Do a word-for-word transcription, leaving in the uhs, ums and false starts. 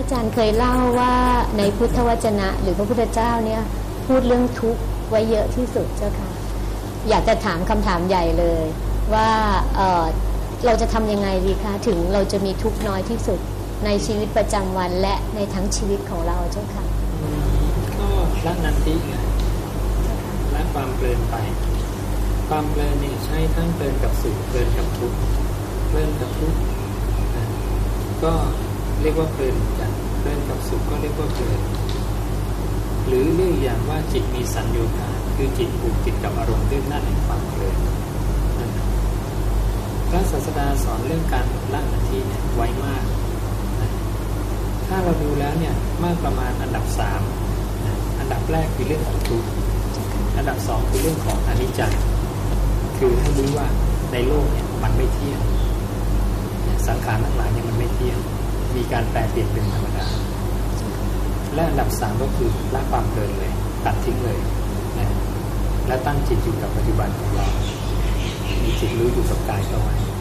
อาจารย์เคยเล่าว่าในพุทธวจนะหรือพระพุทธเจ้าเนี่ยพูดเรื่องทุกข์ไว้เยอะที่สุดเจ้าค่ะอยากจะถามคำถามใหญ่เลยว่า เอ่อ เราจะทำยังไงดีคะถึงเราจะมีทุกข์น้อยที่สุดในชีวิตประจำวันและในทั้งชีวิตของเราเจ้าค่ะก็ละนันทิไงละความเพลินไปความเพลินนี่ใช้ทั้งเพลินกับสุขเพลินกับทุกข์เพลินกับทุกข์ก็เรียกว่าเพลินกันเพลินกับสุขก็เรียกว่าเพลินหรือเรียกอย่างว่าจิตมีสัญโยคะคือจิตผูกติดกับอารมณ์ด้วยหน้าแห่งความเพลินพระศาสดาสอนเรื่องการละนันทิเนี่ยไว้มากถ้าเราดูแล้วเนี่ยมากประมาณอันดับสามอันดับแรกคือเรื่องของทุกข์อันดับสองคือเรื่องของอนิจจังคือให้รู้ว่าในโลกเนี่ยมันไม่เที่ยงสังขารทั้งหลายเนี่ยมันไม่เที่ยงมีการแปรเปลี่ยนเป็นธรรมดาและอันดับสามก็คือละความเพลินเลยตัดทิ้งเลยนะและตั้งจิตอยู่กับปัจจุบันของเรามีจิตรู้อยู่กับกายเข้าไว้